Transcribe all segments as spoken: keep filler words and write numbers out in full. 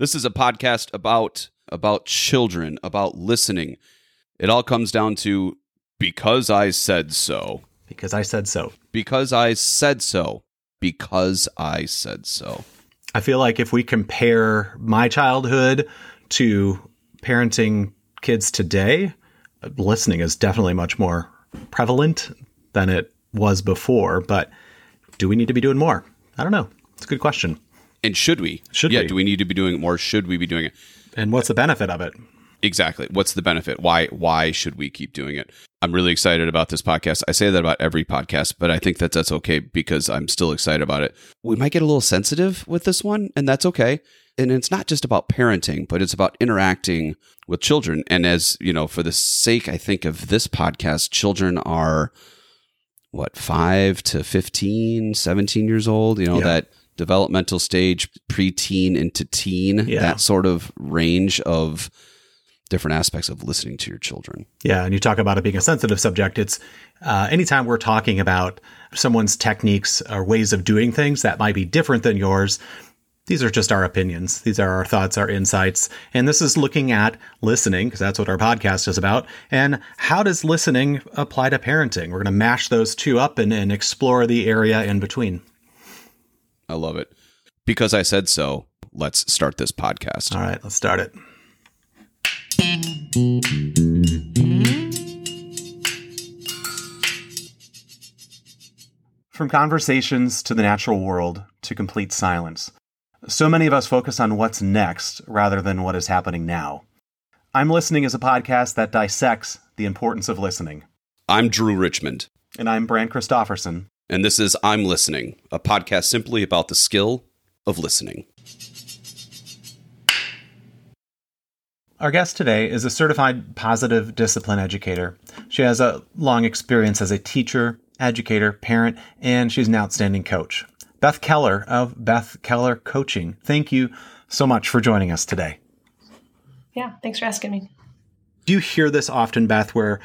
This is a podcast about about children, about listening. It all comes down to because I said so. Because I said so. Because I said so. Because I said so. I feel like if we compare my childhood to parenting kids today, listening is definitely much more prevalent than it was before. But do we need to be doing more? I don't know. It's a good question. And should we? Should yeah, we? Do we need to be doing it more? Should we be doing it? And what's the benefit of it? Exactly. What's the benefit? Why why should we keep doing it? I'm really excited about this podcast. I say that about every podcast, but I think that that's okay because I'm still excited about it. We might get a little sensitive with this one, and that's okay. And it's not just about parenting, but it's about interacting with children. And as, you know, for the sake, I think, of this podcast, children are, what, five to fifteen, seventeen years old, you know, Yeah. that developmental stage, preteen into teen, Yeah. that sort of range of different aspects of listening to your children. Yeah, and you talk about it being a sensitive subject. It's uh, anytime we're talking about someone's techniques or ways of doing things that might be different than yours, these are just our opinions. These are our thoughts, our insights. And this is looking at listening, because that's what our podcast is about. And how does listening apply to parenting? We're going to mash those two up and, and explore the area in between. I love it. Because I said so, let's start this podcast. All right, let's start it. From conversations to the natural world to complete silence, so many of us focus on what's next rather than what is happening now. I'm Listening is a podcast that dissects the importance of listening. I'm Drew Richmond. And I'm Brant Christofferson. And this is I'm Listening, a podcast simply about the skill of listening. Our guest today is a certified positive discipline educator. She has a long experience as a teacher, educator, parent, and she's an outstanding coach. Beth Keller of Beth Keller Coaching. Thank you so much for joining us today. Yeah, thanks for asking me. Do you hear this often, Beth, where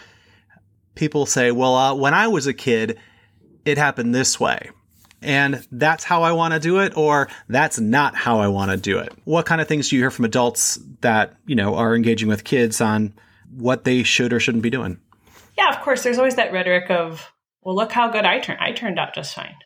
people say, well, uh, when I was a kid, it happened this way, and that's how I want to do it, or that's not how I want to do it? What kind of things do you hear from adults that, you know, are engaging with kids on what they should or shouldn't be doing? Yeah, of course, there's always that rhetoric of, well, look how good I turned. I turned out just fine.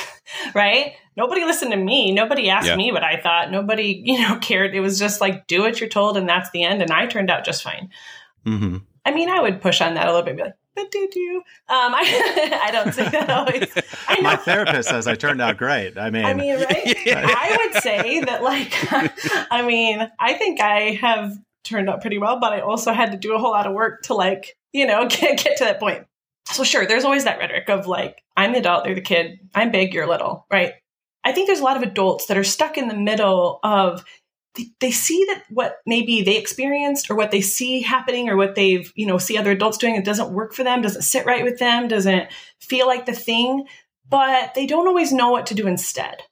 Right? Nobody listened to me. Nobody asked yeah. me what I thought. Nobody, you know, cared. It was just like, do what you're told, and that's the end. And I turned out just fine. Mm-hmm. I mean, I would push on that a little bit and be like, but did you? Um, I, I don't say that always. I know. My therapist says I turned out great. I mean, I mean, right? I would say that, like, I mean, I think I have turned out pretty well, but I also had to do a whole lot of work to, like, you know, get, get to that point. So sure, there's always that rhetoric of like, I'm the adult, they're the kid, I'm big, you're little, right? I think there's a lot of adults that are stuck in the middle of, they, they see that what maybe they experienced or what they see happening or what they've, you know, see other adults doing, it doesn't work for them, doesn't sit right with them, doesn't feel like the thing, but they don't always know what to do instead.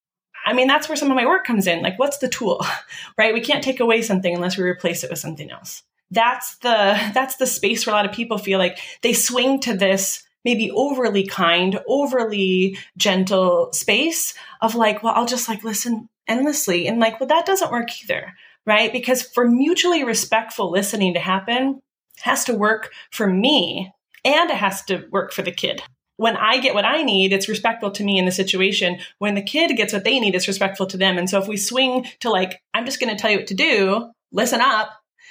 I mean, that's where some of my work comes in. Like, what's the tool, right? We can't take away something unless we replace it with something else. That's the that's the space where a lot of people feel like they swing to this maybe overly kind, overly gentle space of like, well, I'll just like listen endlessly. And like, well, that doesn't work either, right? Because for mutually respectful listening to happen, it has to work for me and it has to work for the kid. When I get what I need, it's respectful to me in the situation. When the kid gets what they need, it's respectful to them. And so if we swing to like, I'm just going to tell you what to do, listen up,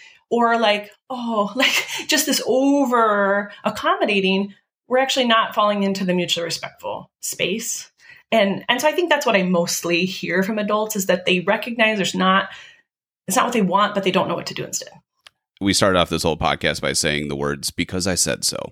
or like, oh, like just this over accommodating, we're actually not falling into the mutually respectful space. And and so I think that's what I mostly hear from adults is that they recognize there's not, it's not what they want, but they don't know what to do instead. We started off this whole podcast by saying the words, because I said so.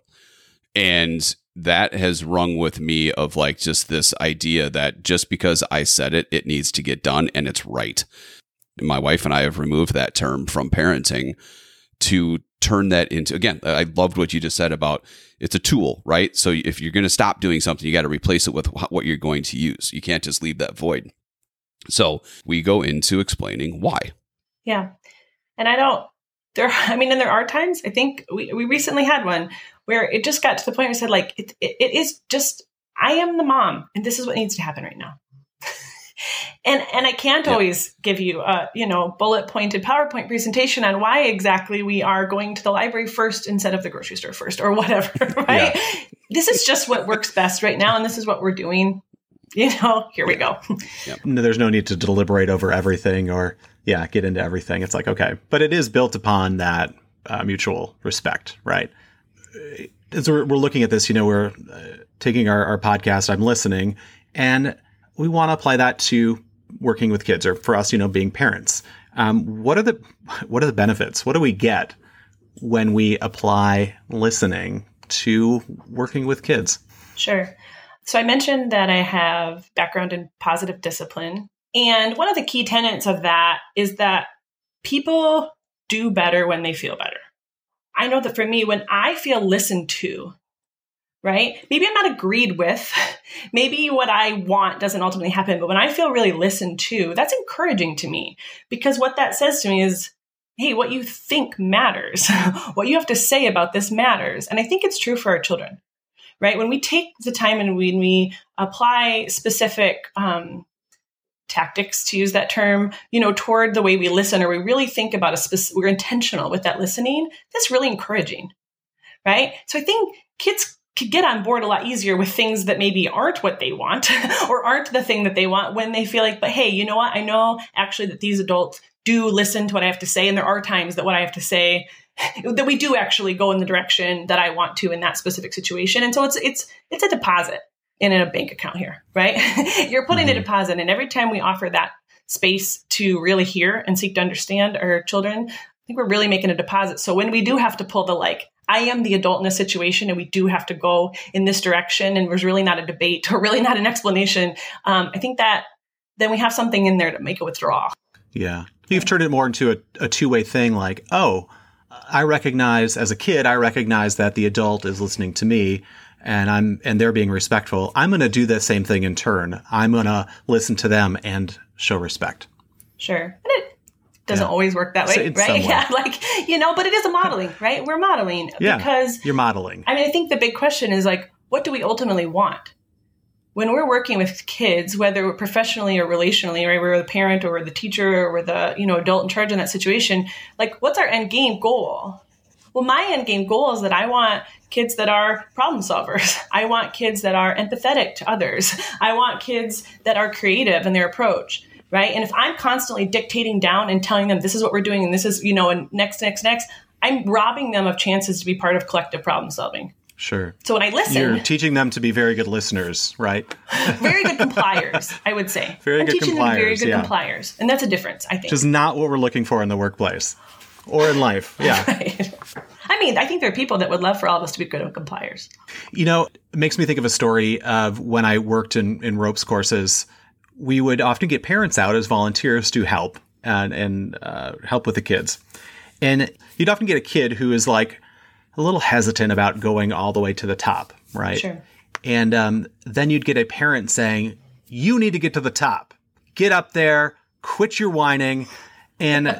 And that has rung with me of like just this idea that just because I said it, it needs to get done and it's right. My wife and I have removed that term from parenting to turn that into, again, I loved what you just said about it's a tool, right? So if you're going to stop doing something, you got to replace it with what you're going to use. You can't just leave that void. So we go into explaining why. Yeah. And I don't, there, I mean, and there are times, I think we, we recently had one where it just got to the point where I said like, it, it, it is just, I am the mom and this is what needs to happen right now. And and I can't Yep. always give you a, you know, bullet pointed PowerPoint presentation on why exactly we are going to the library first instead of the grocery store first or whatever, right? Yeah. This is just what works best right now. And this is what we're doing. You know, here we go. No, there's no need to deliberate over everything or, yeah, get into everything. It's like, okay. But it is built upon that uh, mutual respect, right? As we're, we're looking at this, you know, we're uh, taking our, our podcast, I'm listening, and we want to apply that to working with kids, or for us, you know, being parents. Um, what are the what are the benefits? What do we get when we apply listening to working with kids? Sure. So I mentioned that I have background in positive discipline. And one of the key tenets of that is that people do better when they feel better. I know that for me, when I feel listened to, right? Maybe I'm not agreed with. Maybe what I want doesn't ultimately happen. But when I feel really listened to, that's encouraging to me, because what that says to me is, hey, what you think matters. What you have to say about this matters. And I think it's true for our children, right? When we take the time and when we apply specific um, tactics, to use that term, you know, toward the way we listen, or we really think about a specific, we're intentional with that listening, that's really encouraging, right? So I think kids could get on board a lot easier with things that maybe aren't what they want or aren't the thing that they want when they feel like, but hey, you know what? I know actually that these adults do listen to what I have to say. And there are times that what I have to say, that we do actually go in the direction that I want to in that specific situation. And so it's, it's, it's a deposit in a bank account here, right? You're putting mm-hmm. a deposit. And every time we offer that space to really hear and seek to understand our children, I think we're really making a deposit. So when we do have to pull the, like, I am the adult in a situation and we do have to go in this direction, and there's really not a debate or really not an explanation, um, I think that then we have something in there to make a withdrawal. Yeah. You've turned it more into a, a two-way thing, like, oh, I recognize as a kid, I recognize that the adult is listening to me and I'm and they're being respectful. I'm going to do the same thing in turn. I'm going to listen to them and show respect. Sure. And it doesn't Yeah. always work that So way, in right? some way. Yeah, like, you know, but it is a modeling, right? We're modeling Yeah, because you're modeling. I mean, I think the big question is, like, what do we ultimately want? When we're working with kids, whether we're professionally or relationally, right? We're the parent or we're the teacher or we're the, you know, adult in charge in that situation. Like, what's our end game goal? Well, my end game goal is that I want kids that are problem solvers. I want kids that are empathetic to others. I want kids that are creative in their approach, right? And if I'm constantly dictating down and telling them this is what we're doing and this is, you know, and next, next, next, I'm robbing them of chances to be part of collective problem solving. Sure. So when I listen, You're teaching them to be very good listeners, right? very good compliers, I would say. Very I'm good teaching them very compliers, good yeah. compliers. And that's a difference, I think. Which is not what we're looking for in the workplace or in life. Yeah. Right. I mean, I think there are people that would love for all of us to be good compliers. You know, it makes me think of a story of when I worked in, in ropes courses. We would often get parents out as volunteers to help and, and uh, help with the kids. And you'd often get a kid who is like a little hesitant about going all the way to the top, right? Sure. And um, then you'd get a parent saying, you need to get to the top. Get up there, quit your whining. And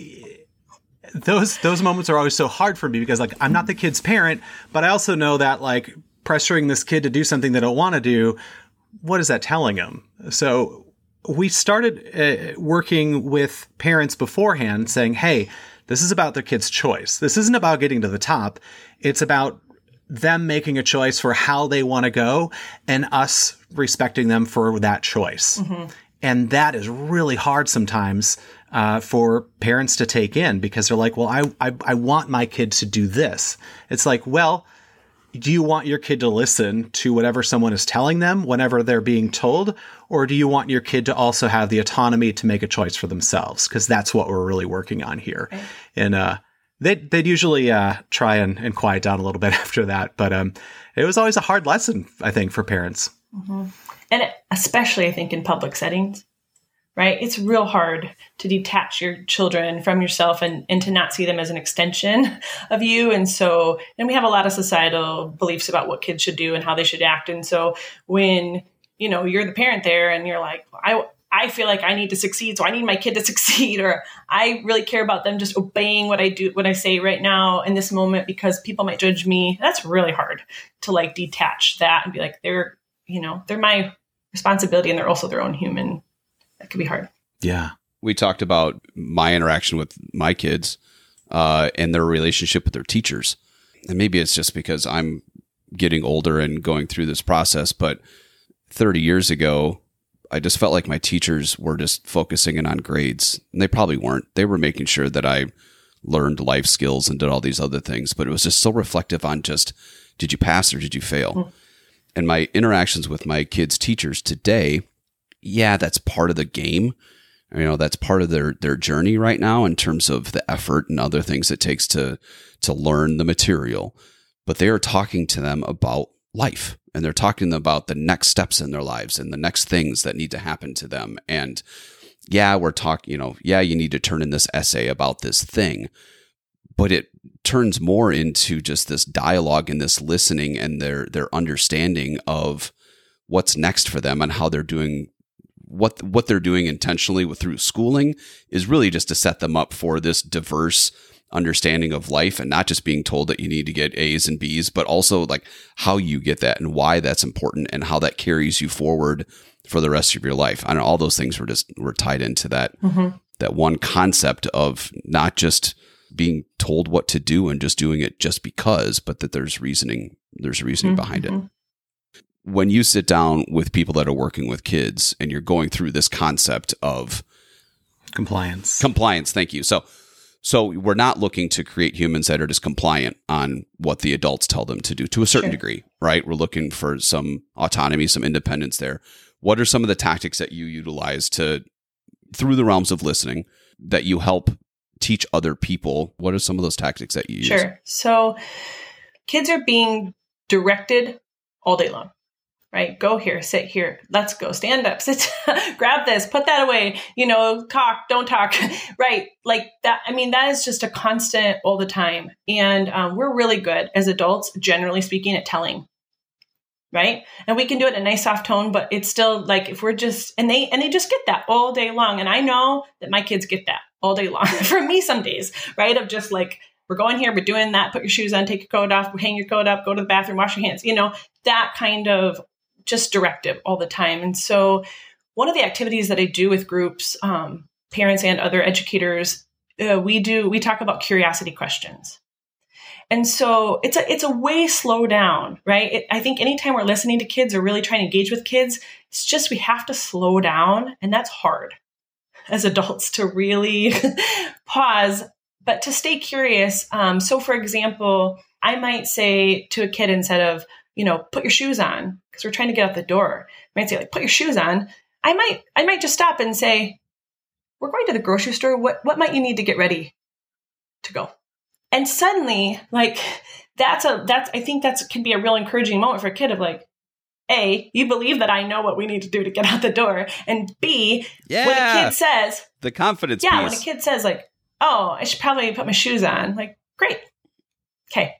those those moments are always so hard for me because, like, I'm not the kid's parent, but I also know that, like, pressuring this kid to do something they don't want to do, what is that telling them? So we started uh, working with parents beforehand saying, hey, this is about their kid's choice. This isn't about getting to the top. It's about them making a choice for how they want to go and us respecting them for that choice. Mm-hmm. And that is really hard sometimes uh, for parents to take in because they're like, well, I, I I want my kid to do this. It's like, well, do you want your kid to listen to whatever someone is telling them whenever they're being told? Or do you want your kid to also have the autonomy to make a choice for themselves? Because that's what we're really working on here. Right. And uh, they'd, they'd usually uh, try and, and quiet down a little bit after that. But um, it was always a hard lesson, I think, for parents. Mm-hmm. And especially, I think, in public settings, right? It's real hard to detach your children from yourself and, and to not see them as an extension of you. And so, and we have a lot of societal beliefs about what kids should do and how they should act. And so when, you know, you're the parent there and you're like, I, I feel like I need to succeed, so I need my kid to succeed, or I really care about them just obeying what I do, what I say right now in this moment because people might judge me. That's really hard to, like, detach that and be like, they're, you know, they're my responsibility and they're also their own human that can be hard. Yeah. We talked about my interaction with my kids uh, and their relationship with their teachers. And maybe it's just because I'm getting older and going through this process, but thirty years ago, I just felt like my teachers were just focusing in on grades. And they probably weren't. They were making sure that I learned life skills and did all these other things. But it was just so reflective on just, did you pass or did you fail? Mm. And my interactions with my kids' teachers today, yeah, that's part of the game. You know, that's part of their their journey right now in terms of the effort and other things it takes to to learn the material. But they are talking to them about life, and they're talking to them about the next steps in their lives and the next things that need to happen to them. And yeah, we're talking, you know, yeah, you need to turn in this essay about this thing, but it turns more into just this dialogue and this listening and their their understanding of what's next for them and how they're doing what what they're doing intentionally with through schooling is really just to set them up for this diverse understanding of life, and not just being told that you need to get A's and B's, but also like how you get that and why that's important and how that carries you forward for the rest of your life. I know all those things were just were tied into that mm-hmm. that one concept of not just being told what to do and just doing it just because, but that there's reasoning, there's reasoning mm-hmm. behind it. When you sit down with people that are working with kids and you're going through this concept of compliance, compliance, thank you. So, so we're not looking to create humans that are just compliant on what the adults tell them to do to a certain sure. degree, right? We're looking for some autonomy, some independence there. What are some of the tactics that you utilize to, through the realms of listening, that you help teach other people? What are some of those tactics that you use? Sure. So kids are being directed all day long. Right? Go here, sit here, let's go, stand up, sit, grab this, put that away, you know, talk, don't talk, right? Like that. I mean, that is just a constant all the time. And um, we're really good as adults, generally speaking, at telling, right? And we can do it in a nice soft tone, but it's still like, if we're just, and they, and they just get that all day long. And I know that my kids get that all day long from me some days, right? Of just like, we're going here, we're doing that, put your shoes on, take your coat off, hang your coat up, go to the bathroom, wash your hands, you know, that kind of just directive all the time. And so one of the activities that I do with groups, um, parents and other educators, uh, we do, we talk about curiosity questions. And so it's a, it's a way slow down, right? It, I think anytime we're listening to kids or really trying to engage with kids, it's just, we have to slow down. And that's hard as adults to really pause, but to stay curious. Um, so for example, I might say to a kid, instead of, you know, put your shoes on, because we're trying to get out the door. I might say, like, put your shoes on. I might, I might just stop and say, we're going to the grocery store. What, what might you need to get ready to go? And suddenly, like, that's a, that's, I think that's can be a real encouraging moment for a kid of like, A, you believe that I know what we need to do to get out the door. And B, yeah, when a kid says, the confidence yeah, piece. when a kid says like, oh, I should probably put my shoes on. Like, great. Okay.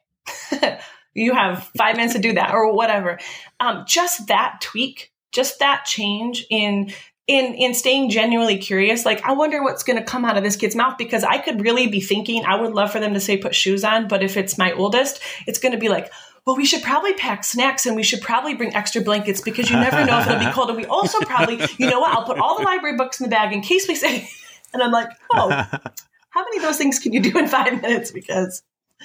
You have five minutes to do that or whatever. Um, just that tweak, just that change in in in staying genuinely curious. Like, I wonder what's going to come out of this kid's mouth, because I could really be thinking, I would love for them to say put shoes on. But if it's my oldest, it's going to be like, well, we should probably pack snacks and we should probably bring extra blankets, because you never know if it'll be cold. And we also probably, you know what, I'll put all the library books in the bag in case we say, and I'm like, oh, how many of those things can you do in five minutes? Because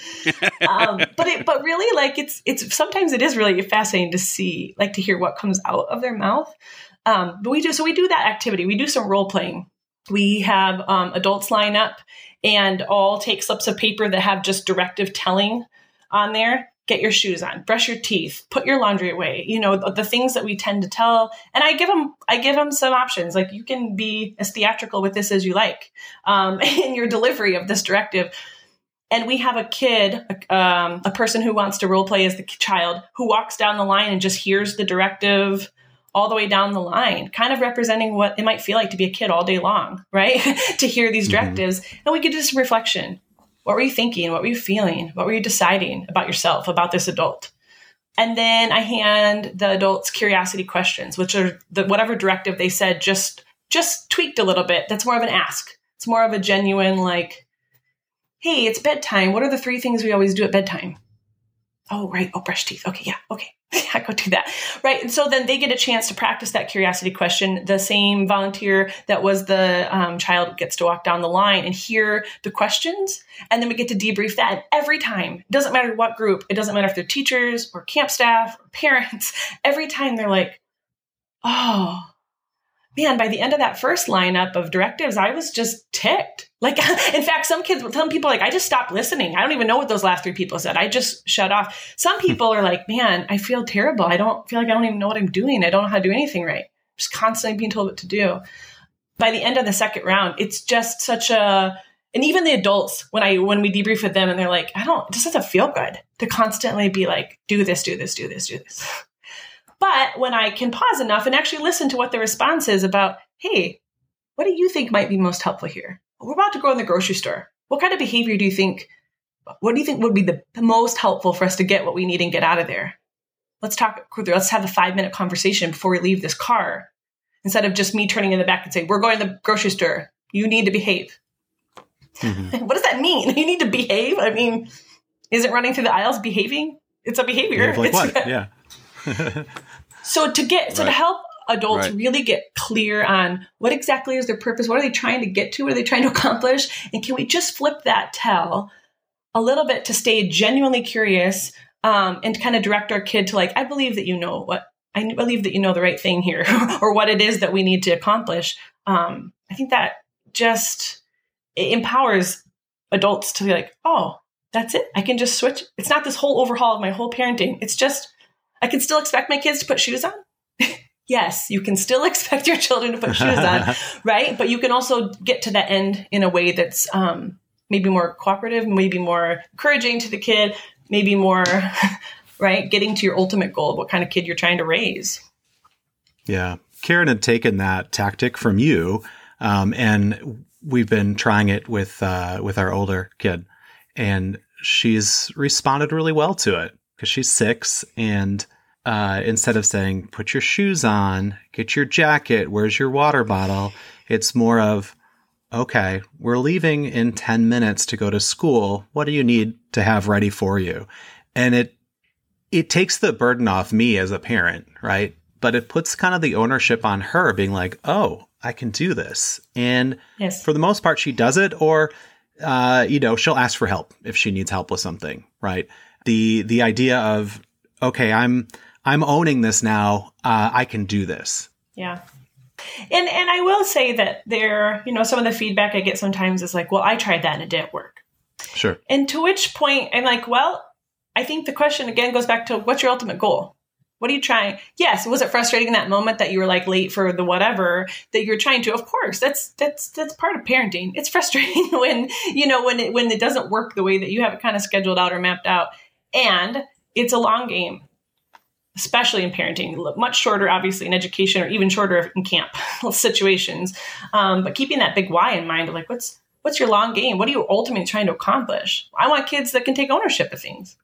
um, but it, but really, like, it's, it's, sometimes it is really fascinating to see, like, to hear what comes out of their mouth. Um, but we do, so we do that activity. We do some role playing. We have, um, adults line up and all take slips of paper that have just directive telling on there. Get your shoes on, brush your teeth, put your laundry away, you know, the, the things that we tend to tell. And I give them, I give them some options. Like, you can be as theatrical with this as you like, um, in your delivery of this directive. And we have a kid, um, a person who wants to role play as the child, who walks down the line and just hears the directive all the way down the line, kind of representing what it might feel like to be a kid all day long, right? To hear these directives. Mm-hmm. And we could do some reflection. What were you thinking? What were you feeling? What were you deciding about yourself, about this adult? And then I hand the adults curiosity questions, which are the whatever directive they said, just just tweaked a little bit. That's more of an ask. It's more of a genuine, like, hey, it's bedtime. What are the three things we always do at bedtime? Oh, right. Oh, brush teeth. Okay. Yeah. Okay. I go do that. Right. And so then they get a chance to practice that curiosity question. The same volunteer that was the um, child gets to walk down the line and hear the questions. And then we get to debrief that. And every time, it doesn't matter what group, it doesn't matter if they're teachers or camp staff or parents, every time they're like, oh, man, by the end of that first lineup of directives, I was just ticked. Like, in fact, some kids, some people are like, I just stopped listening. I don't even know what those last three people said. I just shut off. Some people are like, man, I feel terrible. I don't feel like I don't even know what I'm doing. I don't know how to do anything right. I'm just constantly being told what to do. By the end of the second round, it's just such a, and even the adults, when I, when we debrief with them and they're like, I don't, it just doesn't feel good to constantly be like, do this, do this, do this, do this. But when I can pause enough and actually listen to what the response is about, hey, what do you think might be most helpful here? We're about to go in the grocery store. What kind of behavior do you think, what do you think would be the most helpful for us to get what we need and get out of there? Let's talk, let's have a five minute conversation before we leave this car. Instead of just me turning in the back and saying, we're going to the grocery store. You need to behave. Mm-hmm. What does that mean? You need to behave? I mean, isn't running through the aisles behaving? It's a behavior. Behave like it's, what? Yeah. So to get, so right. to help adults right. really get clear on what exactly is their purpose, what are they trying to get to, what are they trying to accomplish, and can we just flip that tell a little bit to stay genuinely curious um, and to kind of direct our kid to like, I believe that you know what, I believe that you know the right thing here or what it is that we need to accomplish. Um, I think that just it empowers adults to be like, oh, that's it. I can just switch. It's not this whole overhaul of my whole parenting. It's just, I can still expect my kids to put shoes on. Yes, you can still expect your children to put shoes on, right? But you can also get to that end in a way that's um, maybe more cooperative, maybe more encouraging to the kid, maybe more, right, getting to your ultimate goal of what kind of kid you're trying to raise. Yeah. Karen had taken that tactic from you, um, and we've been trying it with uh, with our older kid, and she's responded really well to it because she's six, and Uh, instead of saying, put your shoes on, get your jacket, where's your water bottle? It's more of, okay, we're leaving in ten minutes to go to school. What do you need to have ready for you? And it, it takes the burden off me as a parent, right? But it puts kind of the ownership on her being like, oh, I can do this. And yes. For the most part, she does it, or, uh, you know, she'll ask for help if she needs help with something, right? The, the idea of, okay, I'm, I'm owning this now. Uh, I can do this. Yeah. And and I will say that there, you know, some of the feedback I get sometimes is like, well, I tried that and it didn't work. Sure. And to which point I'm like, well, I think the question again goes back to what's your ultimate goal? What are you trying? Yes. Was it frustrating in that moment that you were like late for the whatever that you're trying to? Of course, that's, that's, that's part of parenting. It's frustrating when, you know, when it, when it doesn't work the way that you have it kind of scheduled out or mapped out. And it's a long game. Especially in parenting, much shorter, obviously, in education, or even shorter in camp situations. Um, but keeping that big why in mind, of like, what's what's your long game? What are you ultimately trying to accomplish? I want kids that can take ownership of things.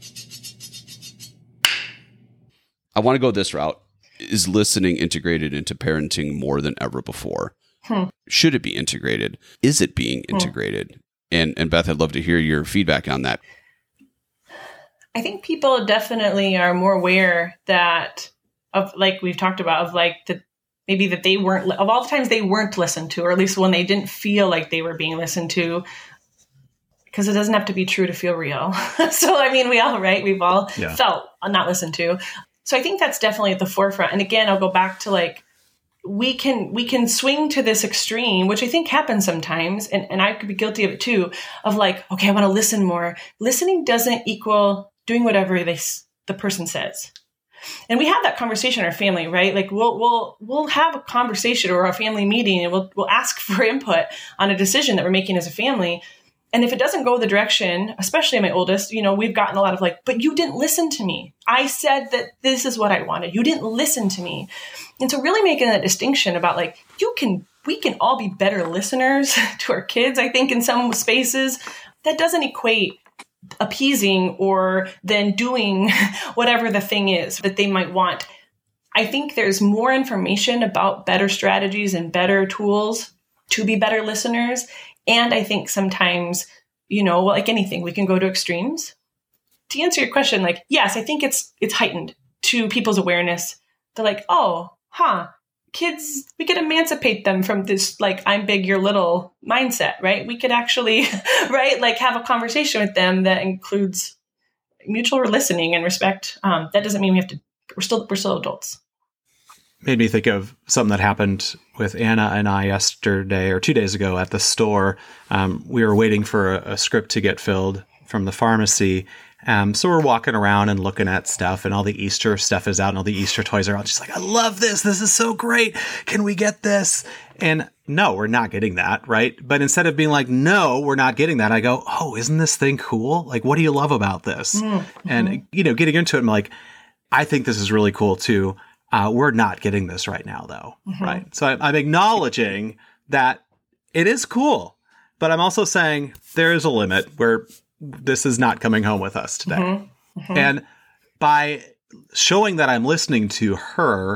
I want to go this route. Is listening integrated into parenting more than ever before? Hmm. Should it be integrated? Is it being integrated? Hmm. And and Beth, I'd love to hear your feedback on that. I think people definitely are more aware that of, like we've talked about, of like that maybe that they weren't, of all the times they weren't listened to, or at least when they didn't feel like they were being listened to, because it doesn't have to be true to feel real. So, I mean, we all, right, we've all yeah. felt not listened to. So I think that's definitely at the forefront. And again, I'll go back to like, we can, we can swing to this extreme, which I think happens sometimes. And, and I could be guilty of it too, of like, okay, I want to listen more. Listening doesn't equal doing whatever they, the person says. And we have that conversation in our family, right? Like we'll, we'll, we'll have a conversation or a family meeting and we'll, we'll ask for input on a decision that we're making as a family. And if it doesn't go the direction, especially my oldest, you know, we've gotten a lot of like, but you didn't listen to me. I said that this is what I wanted. You didn't listen to me. And so really making that distinction about like, you can, we can all be better listeners to our kids, I think in some spaces. That doesn't equate appeasing or then doing whatever the thing is that they might want. I think there's more information about better strategies and better tools to be better listeners. And I think sometimes, you know, like anything, we can go to extremes. to answer your question, like, yes, I think it's it's heightened to people's awareness. They're like, oh, huh, kids, we could emancipate them from this, like, I'm big, you're little mindset, right? We could actually, right, like have a conversation with them that includes mutual listening and respect. Um, that doesn't mean we have to, we're still, we're still adults. Made me think of something that happened with Anna and I yesterday or two days ago at the store. Um, we were waiting for a, a script to get filled from the pharmacy. Um, so we're walking around and looking at stuff, and all the Easter stuff is out and all the Easter toys are out. She's like, I love this. This is so great. Can we get this? And no, we're not getting that, right? But instead of being like, no, we're not getting that, I go, oh, isn't this thing cool? Like, what do you love about this? Mm-hmm. And, you know, getting into it, I'm like, I think this is really cool too. Uh, we're not getting this right now, though, mm-hmm. right? So I, I'm acknowledging that it is cool, but I'm also saying there is a limit where this is not coming home with us today. Mm-hmm. Mm-hmm. And by showing that I'm listening to her,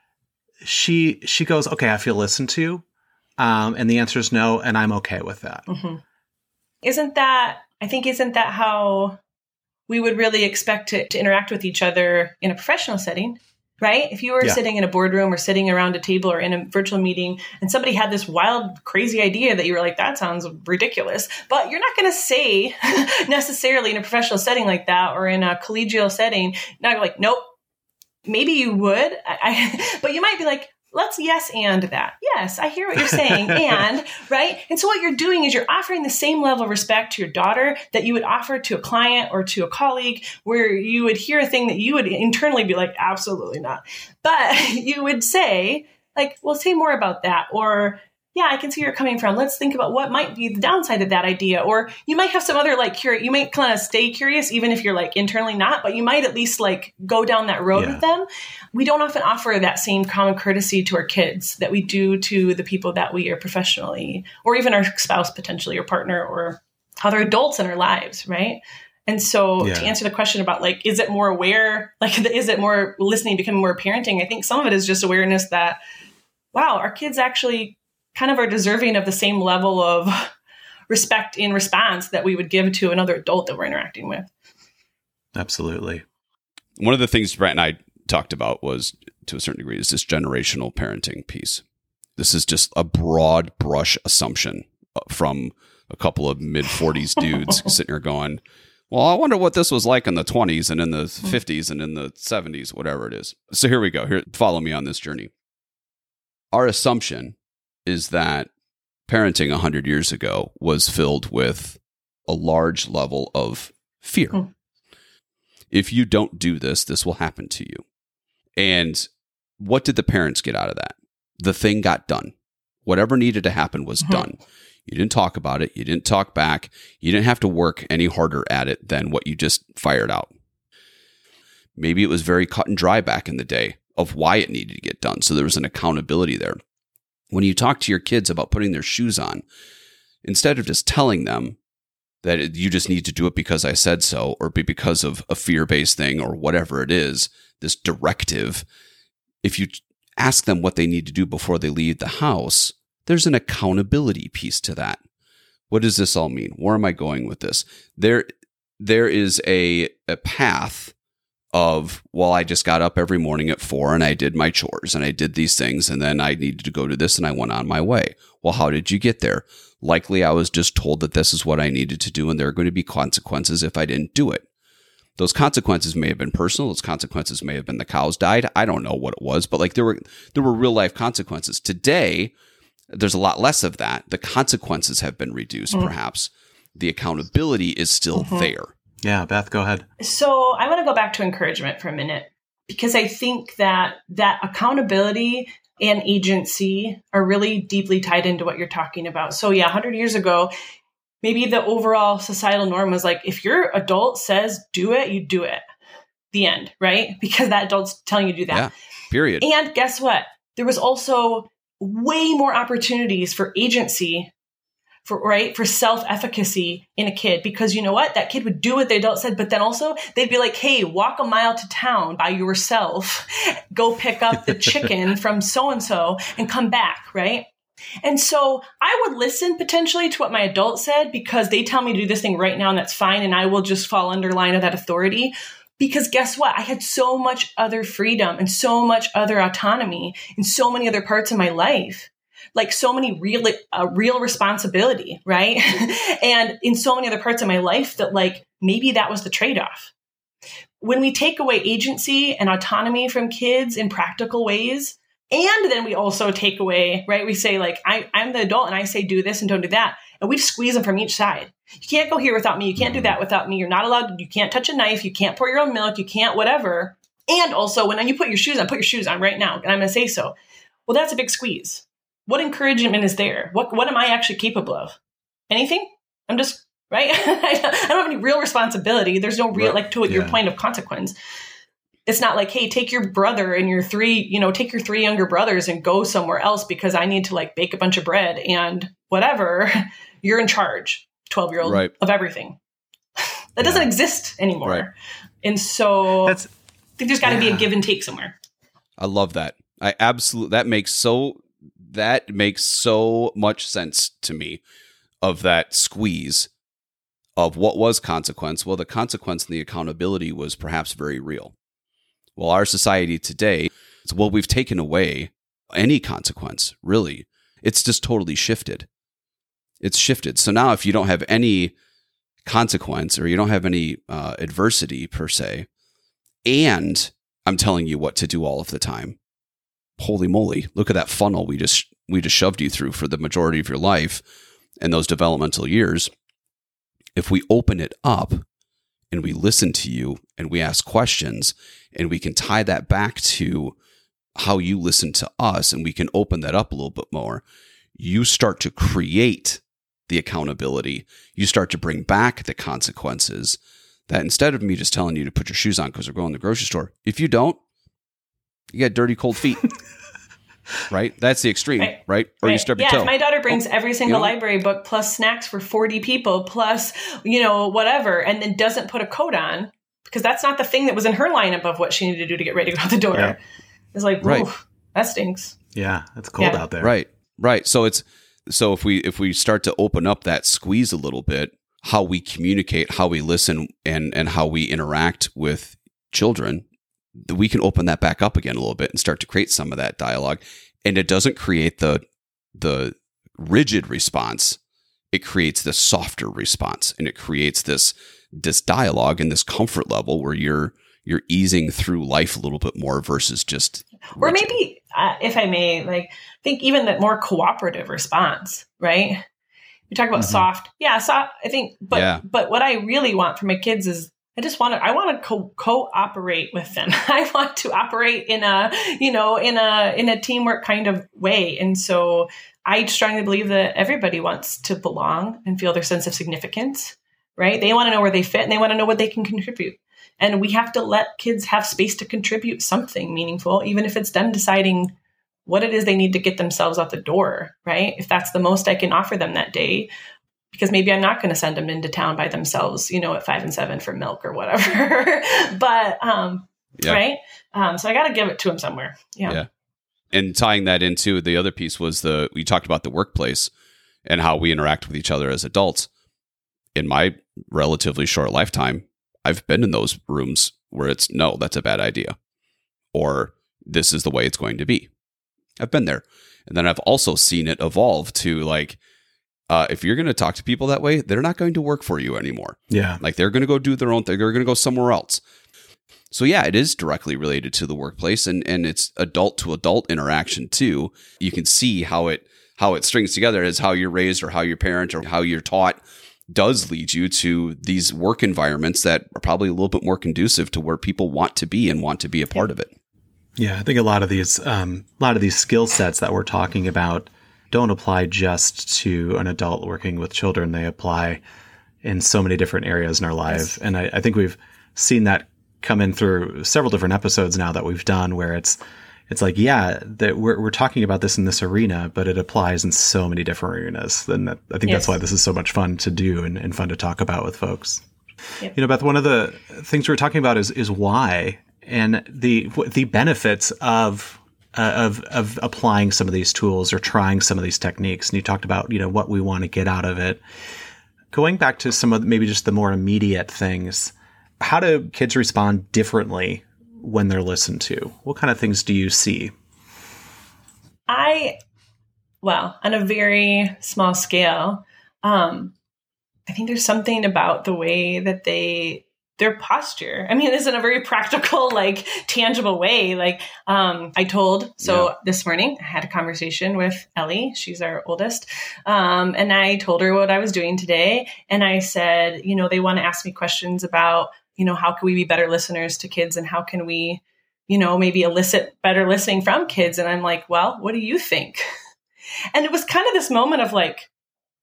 she she goes, okay, I feel listened to, um, and the answer is no, and I'm okay with that. Mm-hmm. Isn't that, I think, isn't that how we would really expect to, to interact with each other in a professional setting? Right? If you were yeah. sitting in a boardroom or sitting around a table or in a virtual meeting and somebody had this wild, crazy idea that you were like, that sounds ridiculous, but you're not going to say necessarily in a professional setting like that or in a collegial setting, not like, nope, maybe you would, I, I, but you might be like, let's yes and that. Yes, I hear what you're saying. And, right? And so what you're doing is you're offering the same level of respect to your daughter that you would offer to a client or to a colleague, where you would hear a thing that you would internally be like, absolutely not. But you would say, like, well, say more about that. Or, yeah, I can see where you're coming from. Let's think about what might be the downside of that idea. Or you might have some other, like, curious, you might kind of stay curious, even if you're like internally not, but you might at least like go down that road yeah. with them. We don't often offer that same common courtesy to our kids that we do to the people that we are professionally, or even our spouse, potentially, or partner, or other adults in our lives, right? And so yeah. to answer the question about, like, is it more aware, like, is it more listening, becoming more parenting? I think some of it is just awareness that, wow, our kids actually kind of are deserving of the same level of respect in response that we would give to another adult that we're interacting with. Absolutely. One of the things Brett and I talked about was, to a certain degree, is this generational parenting piece. This is just a broad brush assumption from a couple of mid forties dudes sitting here going, well, I wonder what this was like in the twenties and in the fifties and in the seventies, whatever it is. So here we go. Here, follow me on this journey. Our assumption is that parenting one hundred years ago was filled with a large level of fear. Mm. If you don't do this, this will happen to you. And what did the parents get out of that? The thing got done. Whatever needed to happen was mm-hmm. done. You didn't talk about it. You didn't talk back. You didn't have to work any harder at it than what you just fired out. Maybe it was very cut and dry back in the day of why it needed to get done. So there was an accountability there. When you talk to your kids about putting their shoes on, instead of just telling them that you just need to do it because I said so, or because of a fear-based thing or whatever it is, this directive, if you ask them what they need to do before they leave the house, there's an accountability piece to that. What does this all mean? Where am I going with this? There, there is a, a path of, well, I just got up every morning at four and I did my chores and I did these things and then I needed to go to this and I went on my way. Well, how did you get there? Likely I was just told that this is what I needed to do and there are going to be consequences if I didn't do it. Those consequences may have been personal. Those consequences may have been the cows died. I don't know what it was, but like there were there were real life consequences. Today, there's a lot less of that. The consequences have been reduced, mm. perhaps. The accountability is still mm-hmm. there. Yeah, Beth, go ahead. So I want to go back to encouragement for a minute, because I think that that accountability and agency are really deeply tied into what you're talking about. So yeah, one hundred years ago, maybe the overall societal norm was like, if your adult says do it, you do it. The end, right? Because that adult's telling you to do that. Yeah, period. And guess what? There was also way more opportunities for agency, for right, for self-efficacy in a kid, because you know what? That kid would do what the adult said, but then also they'd be like, hey, walk a mile to town by yourself, go pick up the chicken from so-and-so and come back, right? And so I would listen potentially to what my adult said because they tell me to do this thing right now and that's fine. And I will just fall under line of that authority because guess what? I had so much other freedom and so much other autonomy in so many other parts of my life, like so many real, uh, real responsibility, right? And in so many other parts of my life that like, maybe that was the trade-off. When we take away agency and autonomy from kids in practical ways, and then we also take away, right? We say like, I, I'm the adult and I say, do this and don't do that. And we squeeze them from each side. You can't go here without me. You can't do that without me. You're not allowed. You can't touch a knife. You can't pour your own milk. You can't whatever. And also when you put your shoes on, put your shoes on right now. And I'm going to say so. Well, that's a big squeeze. What encouragement is there? What, what am I actually capable of? Anything? I'm just, right? I don't have any real responsibility. There's no real, right. like to yeah. your point of consequence. It's not like, hey, take your brother and your three, you know, take your three younger brothers and go somewhere else because I need to like bake a bunch of bread and whatever. You're in charge, twelve year old right. of everything. That yeah. doesn't exist anymore. Right. And so That's, I think there's got to yeah. be a give and take somewhere. I love that. I absolutely, that makes so, that makes so much sense to me of that squeeze of what was consequence. Well, the consequence and the accountability was perhaps very real. Well, our society today, well, we've taken away any consequence, really. It's just totally shifted. It's shifted. So now if you don't have any consequence or you don't have any uh, adversity per se, and I'm telling you what to do all of the time, holy moly, look at that funnel we just we just shoved you through for the majority of your life and those developmental years. If we open it up and we listen to you and we ask questions and we can tie that back to how you listen to us and we can open that up a little bit more, you start to create the accountability. You start to bring back the consequences that instead of me just telling you to put your shoes on because we're going to the grocery store, if you don't, you get dirty, cold feet. Right? That's the extreme, right? right? Or right. you stub your yeah, toe. My daughter brings oh, every single you know? library book plus snacks for forty people plus, you know, whatever, and then doesn't put a coat on because that's not the thing that was in her lineup of what she needed to do to get ready to go out the door. Yeah. It's like, right. oof, that stinks. Yeah, it's cold yeah. out there. Right, right. So it's so if we if we start to open up that squeeze a little bit, how we communicate, how we listen, and and how we interact with children, we can open that back up again a little bit and start to create some of that dialogue. And it doesn't create the the rigid response. It creates the softer response, and it creates this this dialogue and this comfort level where you're you're easing through life a little bit more versus just rigid. Or maybe, uh, if I may, like think even that more cooperative response, right? We talk about mm-hmm. soft, yeah, soft. I think, but yeah. but what I really want for my kids is I just want to, I want to co- cooperate with them. I want to operate in a, you know, in a, in a teamwork kind of way. And so I strongly believe that everybody wants to belong and feel their sense of significance, right? They want to know where they fit and they want to know what they can contribute. And we have to let kids have space to contribute something meaningful, even if it's them deciding what it is they need to get themselves out the door, right? If that's the most I can offer them that day, because maybe I'm not going to send them into town by themselves, you know, at five and seven for milk or whatever. but, um, yeah. right. Um, so I got to give it to them somewhere. Yeah. yeah. And tying that into the other piece was the, we talked about the workplace and how we interact with each other as adults. In my relatively short lifetime, I've been in those rooms where it's, no, that's a bad idea. Or this is the way it's going to be. I've been there. And then I've also seen it evolve to like, Uh, if you're going to talk to people that way, they're not going to work for you anymore. Yeah. Like they're going to go do their own thing. They're going to go somewhere else. So yeah, it is directly related to the workplace and, and it's adult to adult interaction too. You can see how it, how it strings together as how you're raised or how your parent or how you're taught does lead you to these work environments that are probably a little bit more conducive to where people want to be and want to be a part of it. Yeah. I think a lot of these, um, a lot of these skill sets that we're talking about don't apply just to an adult working with children. They apply in so many different areas in our lives. Yes. And I, I think we've seen that come in through several different episodes now that we've done where it's, it's like, yeah, that we're, we're talking about this in this arena, but it applies in so many different arenas. And that, I think yes. that's why this is so much fun to do and, and fun to talk about with folks. Yep. You know, Beth, one of the things we're talking about is, is why and the, the benefits of uh, of of applying some of these tools or trying some of these techniques. And you talked about, you know, what we want to get out of it. Going back to some of maybe just the more immediate things, how do kids respond differently when they're listened to? What kind of things do you see? I, well, on a very small scale, um, I think there's something about the way that they, their posture. I mean, this is in a very practical, like tangible way. Like um, I told, so yeah. This morning I had a conversation with Ellie. She's our oldest. Um, and I told her what I was doing today. And I said, you know, they want to ask me questions about, you know, how can we be better listeners to kids and how can we, you know, maybe elicit better listening from kids. And I'm like, well, what do you think? And it was kind of this moment of like,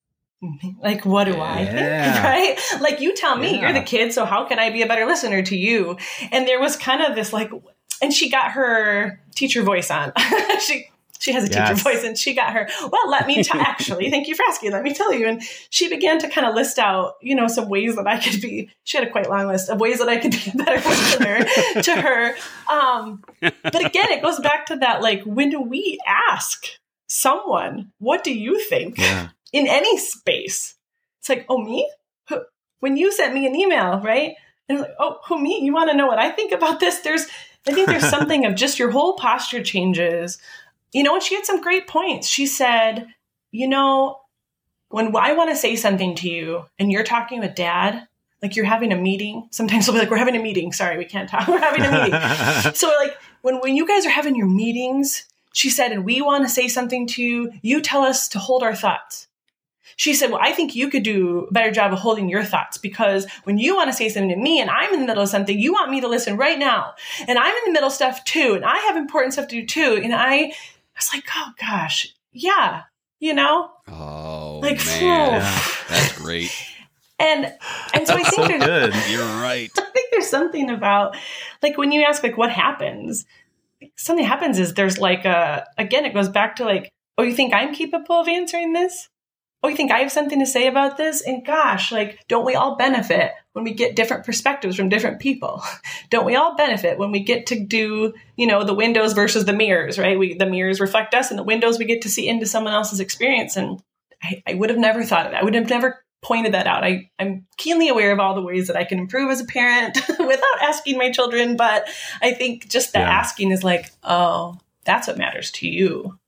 like, what do I think? Yeah. Right? Like, you tell me, Yeah. you're the kid, so how can I be a better listener to you? And there was kind of this like, and she got her teacher voice on. she she has a teacher Yes. voice, and she got her, well, let me tell, actually, thank you for asking, let me tell you. And she began to kind of list out, you know, some ways that I could be, she had a quite long list of ways that I could be a better listener to her. Um, but again, it goes back to that, like, when do we ask someone, what do you think? Yeah. In any space. It's like, oh, me? When you sent me an email, right? And I'm like, oh, who, me? You want to know what I think about this? There's, I think there's something of just your whole posture changes. You know, and she had some great points. She said, you know, when I want to say something to you and you're talking with dad, like you're having a meeting, sometimes we'll be like, we're having a meeting. Sorry, we can't talk. We're having a meeting. So like when, when you guys are having your meetings, she said, and we want to say something to you, you tell us to hold our thoughts. She said, well, I think you could do a better job of holding your thoughts because when you want to say something to me and I'm in the middle of something, you want me to listen right now. And I'm in the middle of stuff too. And I have important stuff to do too. And I, I was like, oh gosh, yeah, you know? Oh, like, man. Yeah. That's great. And, and so I think So there's, good. You're right. I think there's something about like when you ask like what happens, something happens is there's like a, again, it goes back to like, oh, you think I'm capable of answering this? Oh, you think I have something to say about this? And gosh, like, don't we all benefit when we get different perspectives from different people? Don't we all benefit when we get to do, you know, the windows versus the mirrors, right? We, the mirrors reflect us and the windows we get to see into someone else's experience. And I, I would have never thought of that. I would have never pointed that out. I, I'm keenly aware of all the ways that I can improve as a parent without asking my children. But I think just that Yeah. asking is like, oh, that's what matters to you.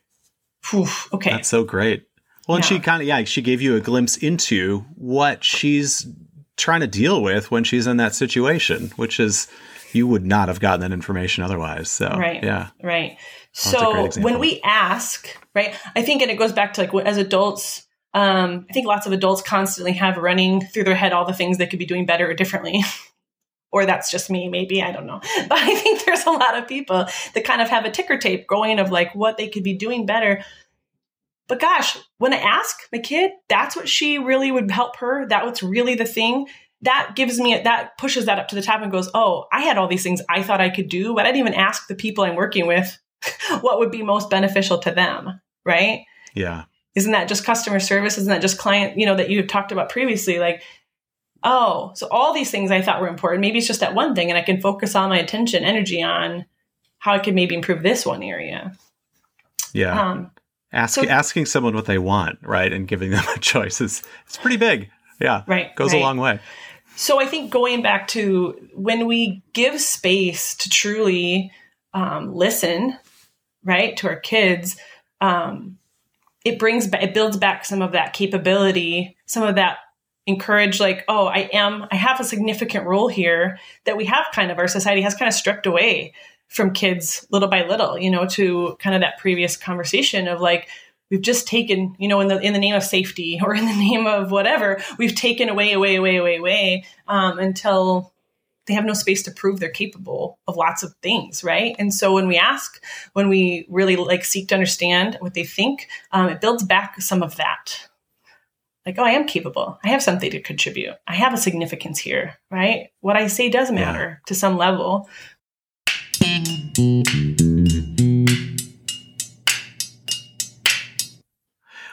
Whew, okay. That's so great. Well, and Yeah. she kind of, yeah, she gave you a glimpse into what she's trying to deal with when she's in that situation, which is you would not have gotten that information otherwise. So, Right. yeah. Right. that's a great So example. when we ask, right, I think, and it goes back to like what- as adults, um, I think lots of adults constantly have running through their head all the things they could be doing better or differently. Or that's just me, maybe, I don't know. But I think there's a lot of people that kind of have a ticker tape going of like what they could be doing better. But gosh, when I ask my kid, that's what she really would help her. That what's really the thing. That gives me, that pushes that up to the top and goes, oh, I had all these things I thought I could do, but I didn't even ask the people I'm working with what would be most beneficial to them, right? Yeah. Isn't that just customer service? Isn't that just client, you know, that you had talked about previously? Like, oh, so all these things I thought were important. Maybe it's just that one thing and I can focus all my attention, energy on how I could maybe improve this one area. Yeah. Um, Ask, so- asking someone what they want, right, and giving them a choice is it's pretty big. Yeah. Right, Goes right. a long way. So I think going back to when we give space to truly um, listen, right, to our kids, um, it brings ba- it builds back some of that capability, some of that encourage, like, oh, I am, I have a significant role here that we have kind of, our society has kind of stripped away from kids little by little, you know, to kind of that previous conversation of like, we've just taken, you know, in the in the name of safety or in the name of whatever, we've taken away, away, away, away, away um, until they have no space to prove they're capable of lots of things, right? And so when we ask, when we really like seek to understand what they think, um, it builds back some of that. Like, oh, I am capable. I have something to contribute. I have a significance here, right? What I say does matter to some level.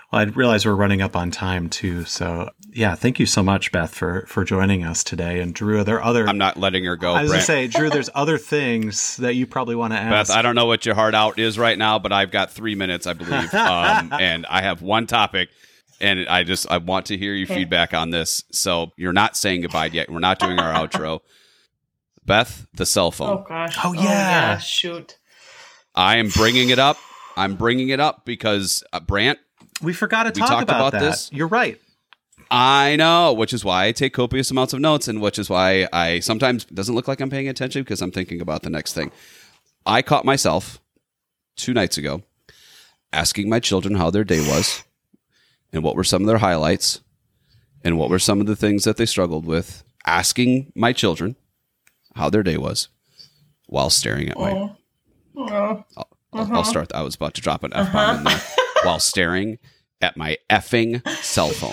Well, I realize we're running up on time too. So yeah, thank you so much, Beth, for, for joining us today. And Drew, are there other... I'm not letting her go, I was going Brent. to say, Drew, there's other things that you probably want to ask. Beth, I don't know what your heart out is right now, but I've got three minutes, I believe. Um, and I have one topic, and I just, I want to hear your Okay. feedback on this. So you're not saying goodbye yet. We're not doing our outro. Beth, the cell phone. Oh gosh. Oh, yeah. Shoot. I am bringing it up. I'm bringing it up because uh, Brant, We forgot to We talk talked about, about that. this. You're right. I know, which is why I take copious amounts of notes, and which is why I sometimes it doesn't look like I'm paying attention because I'm thinking about the next thing. I caught myself two nights ago asking my children how their day was and what were some of their highlights and what were some of the things that they struggled with, asking my children how their day was while staring at my... Oh. Oh. I'll, I'll, I'll start. I was about to drop an F-bomb in there while staring at my effing cell phone.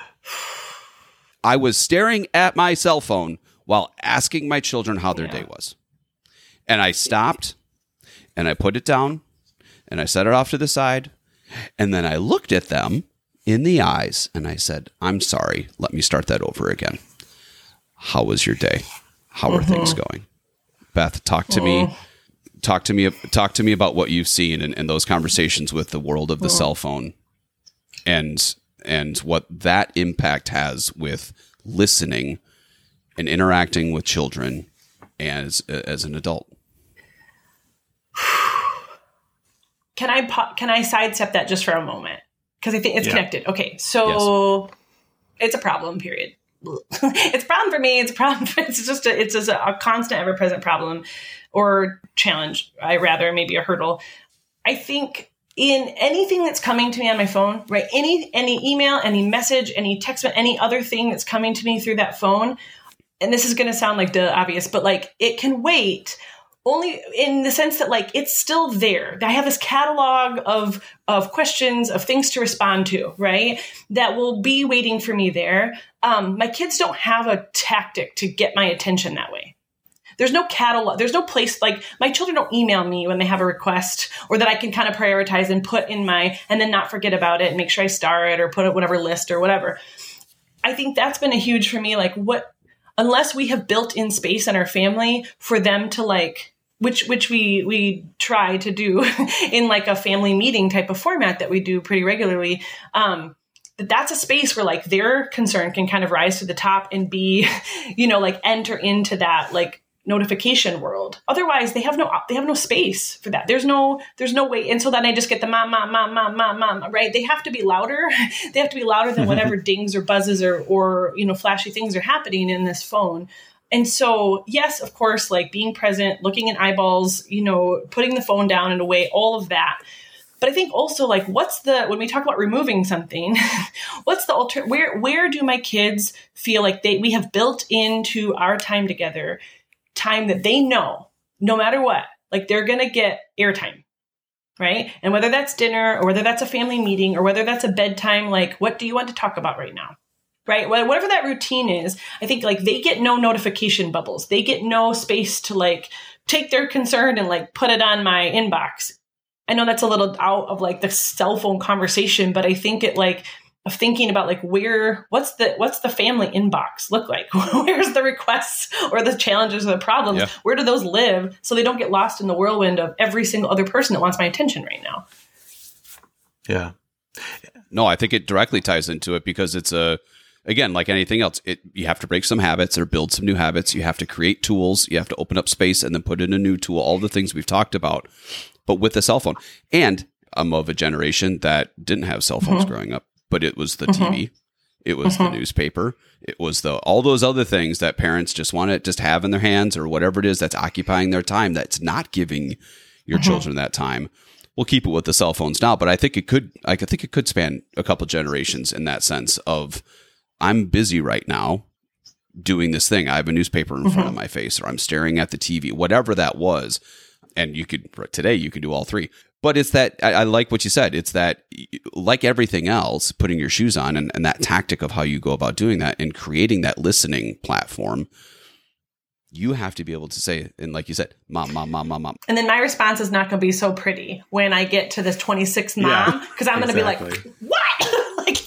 I was staring at my cell phone while asking my children how their Yeah. day was. And I stopped and I put it down and I set it off to the side. And then I looked at them in the eyes and I said, I'm sorry. Let me start that over again. How was your day? How are things going? Beth, talk to me. Talk to me. Talk to me about what you've seen in, in those conversations with the world of the cell phone, and and what that impact has with listening and interacting with children as as an adult. Can I po- can I sidestep that just for a moment? Because I think it's Yeah. connected. Okay, so it's a problem. Period. It's a problem for me. It's a problem. For, it's just a, it's just a, a constant, ever present problem or challenge. I rather maybe a hurdle. I think in anything that's coming to me on my phone, right? Any any email, any message, any text, any other thing that's coming to me through that phone. And this is going to sound like the obvious, but like it can wait. Only in the sense that like it's still there. I have this catalog of of questions, of things to respond to, right? That will be waiting for me there. Um, my kids don't have a tactic to get my attention that way. There's no catalog. There's no place like my children don't email me when they have a request or that I can kind of prioritize and put in my and then not forget about it and make sure I star it or put it whatever list or whatever. I think that's been a huge for me. Like what, unless we have built in space in our family for them to like, which which we we try to do in like a family meeting type of format that we do pretty regularly. Um, that that's a space where like their concern can kind of rise to the top and be, you know, like enter into that like notification world. Otherwise, they have no they have no space for that. There's no there's no way. And so then I just get the mom mom mom mom mom mom. Right? They have to be louder. They have to be louder than whatever dings or buzzes or or you know flashy things are happening in this phone. And so, yes, of course, like being present, looking in eyeballs, you know, putting the phone down and away, all of that. But I think also like, what's the, when we talk about removing something, what's the alter, where, where do my kids feel like they, we have built into our time together, time that they know, no matter what, like they're going to get airtime, right? And whether that's dinner or whether that's a family meeting or whether that's a bedtime, like, what do you want to talk about right now? Right? Whatever that routine is, I think like they get no notification bubbles. They get no space to like take their concern and like put it on my inbox. I know that's a little out of like the cell phone conversation, but I think it like of thinking about like where, what's the, what's the family inbox look like? Where's the requests or the challenges or the problems? Yeah. Where do those live? So they don't get lost in the whirlwind of every single other person that wants my attention right now. Yeah. No, I think it directly ties into it because it's a, again, like anything else, it, you have to break some habits or build some new habits. You have to create tools. You have to open up space and then put in a new tool, all the things we've talked about, but with the cell phone. And I'm of a generation that didn't have cell phones mm-hmm. growing up, but it was the mm-hmm. T V. It was mm-hmm. the newspaper. It was the all those other things that parents just want to just have in their hands or whatever it is that's occupying their time that's not giving your mm-hmm. children that time. We'll keep it with the cell phones now, but I think it could I think it could span a couple generations in that sense of I'm busy right now doing this thing. I have a newspaper in mm-hmm. front of my face, or I'm staring at the T V, whatever that was. And you could, today, you could do all three. But it's that, I, I like what you said. It's that, like everything else, putting your shoes on and, and that tactic of how you go about doing that and creating that listening platform. You have to be able to say, and like you said, mom, mom, mom, mom, mom. And then my response is not going to be so pretty when I get to this twenty-sixth mom, because yeah, I'm going to exactly. be like, what?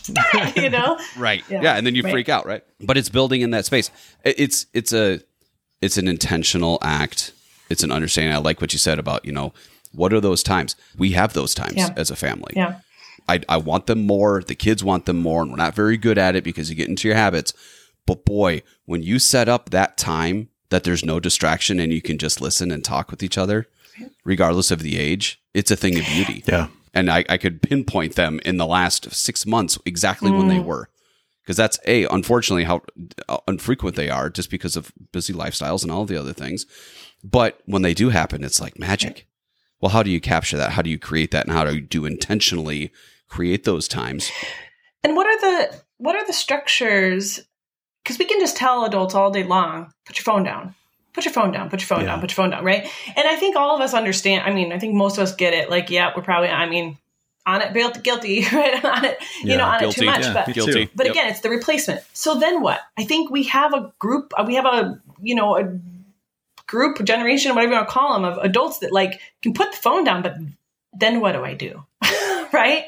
Stop it, you know? Right. Yeah. Yeah. And then you Right. freak out, right? But it's building in that space. It- It's, it's a, it's an intentional act. It's an understanding. I like what you said about, you know, what are those times? We have those times Yeah. as a family. Yeah. I, I want them more. The kids want them more. And we're not very good at it because you get into your habits. But boy, when you set up that time that there's no distraction and you can just listen and talk with each other, regardless of the age, it's a thing of beauty. Yeah. And I, I could pinpoint them in the last six months exactly when they were. Because that's, A, unfortunately, how infrequent they are just because of busy lifestyles and all the other things. But when they do happen, it's like magic. Well, how do you capture that? How do you create that? And how do you do intentionally create those times? And what are the what are the structures? Because we can just tell adults all day long, put your phone down, put your phone down, put your phone Yeah. down, put your phone down, right? And I think all of us understand. I mean, I think most of us get it. Like, yeah, we're probably, I mean, on it, guilty, guilty right? on it, you Yeah, know, on guilty. it too much. Yeah, but me too. Guilty. But Yep. again, it's the replacement. So then what? I think we have a group, we have a, you know, a group, generation, whatever you want to call them, of adults that like can put the phone down, but then what do I do? Right?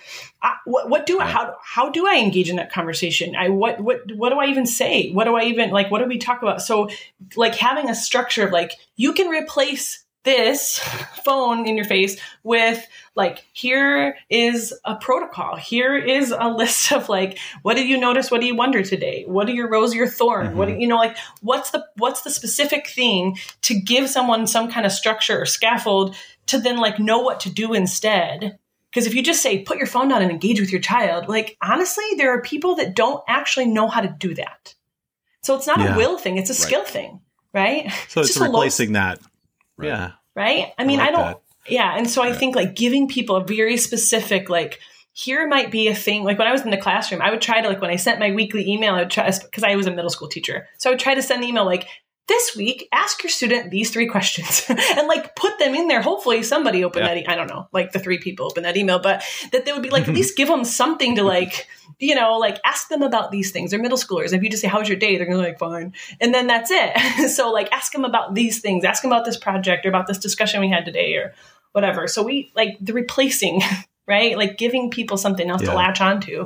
I, what, what do I, how, how do I engage in that conversation? I, what, what, what do I even say? What do I even, like, what do we talk about? So like having a structure of like, you can replace this phone in your face with like, here is a protocol. Here is a list of like, what did you notice? What do you wonder today? What are your rose, your thorn? Mm-hmm. What do you know, like, what's the, what's the specific thing to give someone some kind of structure or scaffold to then like know what to do instead? Because if you just say, put your phone down and engage with your child, like, honestly, there are people that don't actually know how to do that. So it's not Yeah. a will thing. It's a Right. skill thing, right? So it's just a low- replacing that. Right. Yeah. right? I mean, like I don't, that. yeah. And so I Yeah. think like giving people a very specific, like, here might be a thing. Like when I was in the classroom, I would try to, like, when I sent my weekly email, I would try, because I was a middle school teacher. So I would try to send an email like, this week, ask your student these three questions and like put them in there. Hopefully somebody opened Yeah. that. E- I don't know, like the three people opened that email, but that they would be like, at least give them something to like, you know, like ask them about these things. They're middle schoolers. If you just say, how's your day? They're going to be like, fine. And then that's it. So like ask them about these things, ask them about this project or about this discussion we had today or whatever. So we like the replacing, right? Like giving people something else Yeah. to latch onto.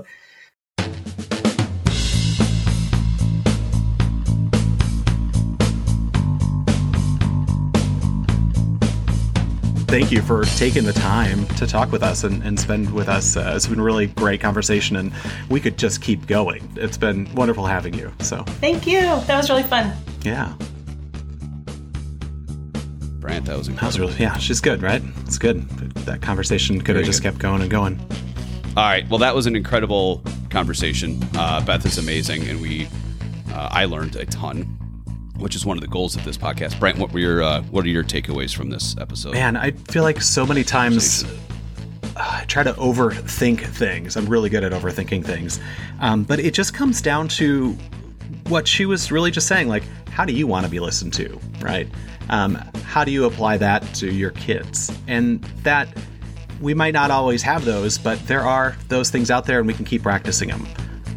Thank you for taking the time to talk with us and, and spend with us. Uh, it's been a really great conversation, and we could just keep going. It's been wonderful having you. So, Thank you. That was really fun. yeah, Brant, that was that incredible. was really, yeah, she's good, right? It's good. That conversation could Very have just good. kept going and going. All right. Well, that was an incredible conversation. Uh, Beth is amazing, and we, uh, I learned a ton, which is one of the goals of this podcast. Brant, what were your, uh, what are your takeaways from this episode? Man, I feel like so many times uh, I try to overthink things. I'm really good at overthinking things. Um, but it just comes down to what she was really just saying, like, how do you want to be listened to, right? Um, how do you apply that to your kids? And that we might not always have those, but there are those things out there and we can keep practicing them.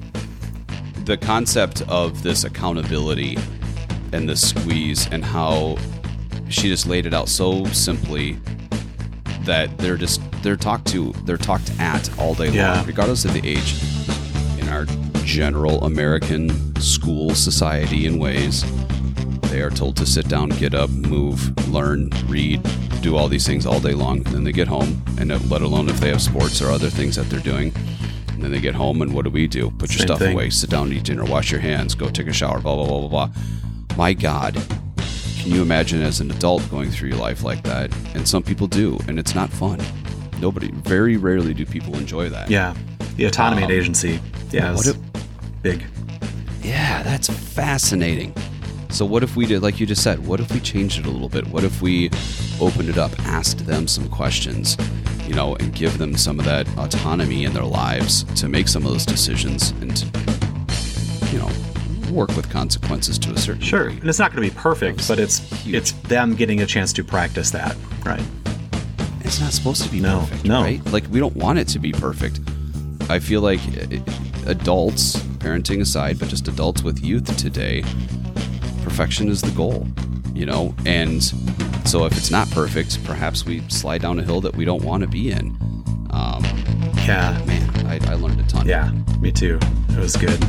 The concept of this accountability and the squeeze and how she just laid it out so simply that they're just they're talked to they're talked at all day Yeah. long, regardless of the age. In our general American school society in ways, they are told to sit down, get up, move, learn, read, do all these things all day long. And then they get home, and let alone if they have sports or other things that they're doing. And then they get home, and what do we do? Put your Same stuff thing. away, sit down, eat dinner, wash your hands, go take a shower, blah, blah, blah, blah, blah. My God, can you imagine as an adult going through your life like that? And some people do, and it's not fun. Nobody, very rarely do people enjoy that. Yeah. The autonomy Um, and agency. Yeah. what It's if- big. Yeah, that's fascinating. So what if we did, like you just said, what if we changed it a little bit? What if we opened it up, asked them some questions, you know, and give them some of that autonomy in their lives to make some of those decisions and to, you know, work with consequences to a certain Sure. degree. And it's not going to be perfect, That's but it's huge. it's them getting a chance to practice that, right? It's not supposed to be No, perfect, no. right? Like, we don't want it to be perfect. I feel like uh, adults, parenting aside, but just adults with youth today, perfection is the goal, you know? And so if it's not perfect, perhaps we slide down a hill that we don't want to be in. Um, Yeah. man, I, I learned a ton. Yeah, me too. It was good.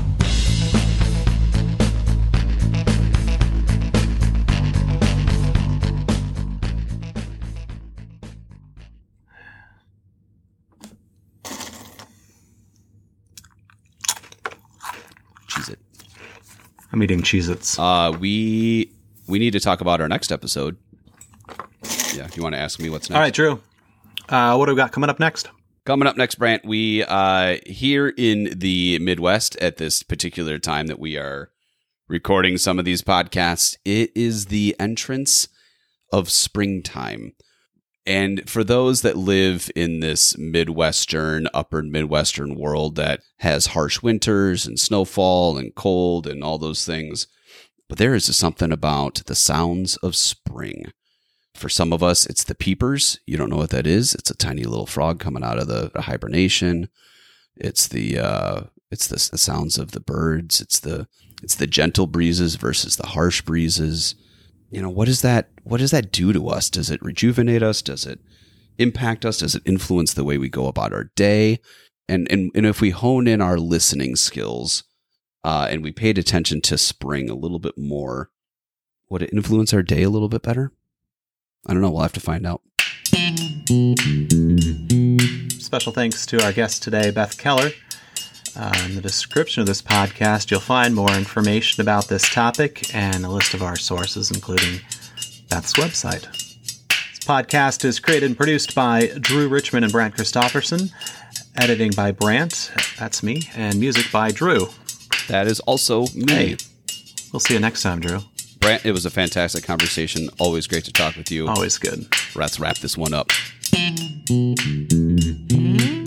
Cheez-It. I'm eating Cheez-Its. Uh, we we need to talk about our next episode. Yeah, you want to ask me what's next? All right, Drew. Uh, what do we got coming up next? Coming up next, Brant, we uh, here in the Midwest at this particular time that we are recording some of these podcasts, it is the entrance of springtime. And for those that live in this Midwestern, upper Midwestern world that has harsh winters and snowfall and cold and all those things, but there is just something about the sounds of spring. For some of us, it's the peepers. You don't know what that is. It's a tiny little frog coming out of the hibernation. It's the uh, it's the, the sounds of the birds. It's the it's the gentle breezes versus the harsh breezes. You know, what is that? What does that do to us? Does it rejuvenate us? Does it impact us? Does it influence the way we go about our day? And and and if we hone in our listening skills uh, and we paid attention to spring a little bit more, would it influence our day a little bit better? I don't know. We'll have to find out. Special thanks to our guest today, Beth Keller. Uh, in the description of this podcast, you'll find more information about this topic and a list of our sources, including Beth's website. This podcast is created and produced by Drew Richmond and Brant Christofferson. Editing by Brant, that's me, and music by Drew. That is also me. Hey, we'll see you next time, Drew. Brant, it was a fantastic conversation. Always great to talk with you. Always good. Let's wrap this one up. Mm-hmm.